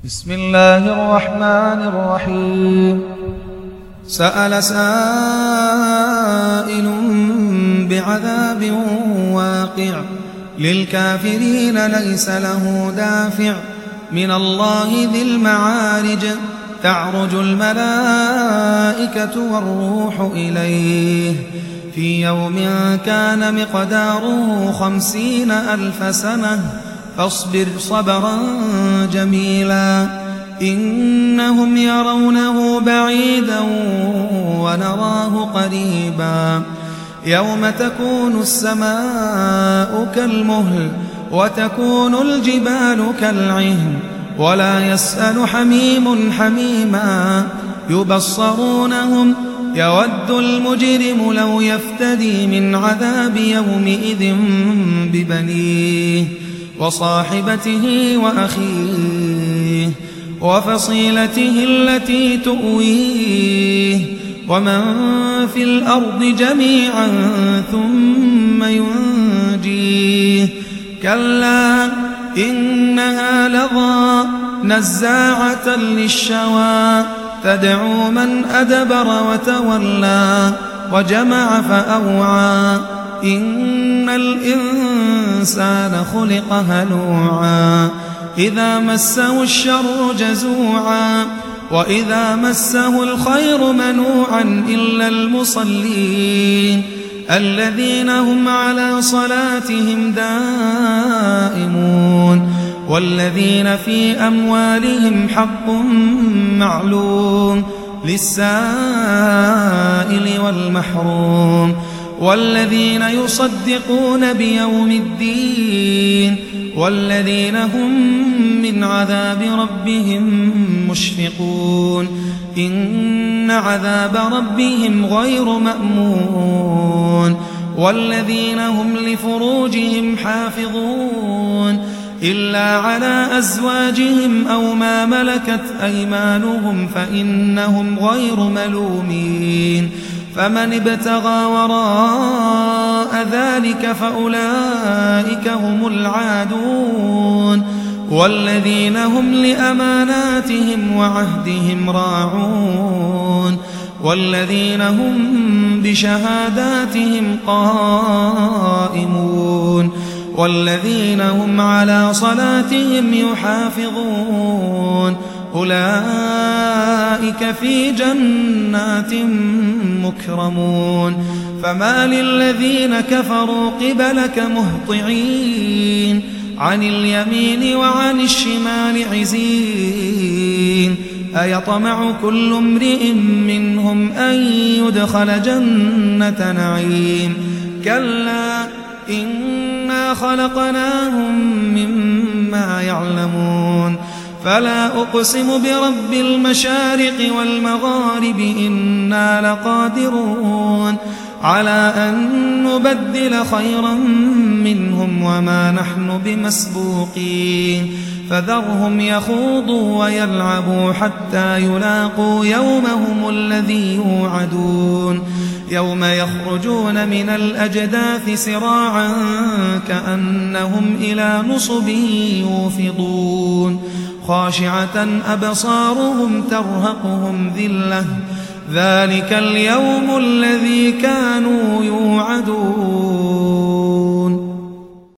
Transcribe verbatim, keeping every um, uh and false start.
بسم الله الرحمن الرحيم. سأل سائل بعذاب واقع للكافرين ليس له دافع من الله ذي المعارج تعرج الملائكة والروح إليه في يوم كان مقداره خمسين ألف سنة فاصبر صبرا جميلا إنهم يرونه بعيدا ونراه قريبا يوم تكون السماء كالمهل وتكون الجبال كالعهن ولا يسأل حميم حميما يبصرونهم يود المجرم لو يفتدي من عذاب يومئذ ببنيه وصاحبته وأخيه وفصيلته التي تؤويه ومن في الأرض جميعا ثم ينجيه كلا إنها لظى نزاعة للشوى تدعو من أدبر وتولى وجمع فأوعى إن الإنسان خلق هلوعا إذا مسه الشر جزوعا وإذا مسه الخير منوعا إلا المصلين الذين هم على صلاتهم دائمون والذين في أموالهم حق معلوم للسائل والمحروم والذين يصدقون بيوم الدين والذين هم من عذاب ربهم مشفقون إن عذاب ربهم غير مأمون والذين هم لفروجهم حافظون إلا على أزواجهم أو ما ملكت أيمانهم فإنهم غير ملومين فمن ابتغى وراء ذلك فأولئك هم العادون والذين هم لأماناتهم وعهدهم راعون والذين هم بشهاداتهم قائمون والذين هم على صلاتهم يحافظون أولئك في جنات مكرمون فما للذين كفروا قبلك مهطعين عن اليمين وعن الشمال عزين أيطمع كل امرئ منهم أن يدخل جنة نعيم كلا إنا خلقناهم مما يعلمون فلا أقسم برب المشارق والمغارب إنا لقادرون على أن نبدل خيرا منهم وما نحن بمسبوقين فذرهم يخوضوا ويلعبوا حتى يلاقوا يومهم الذي يوعدون يوم يخرجون من الأجداث سراعا كأنهم إلى نصب يوفضون خاشعة أبصارهم ترهقهم ذلة ذلك اليوم الذي كانوا يوعدون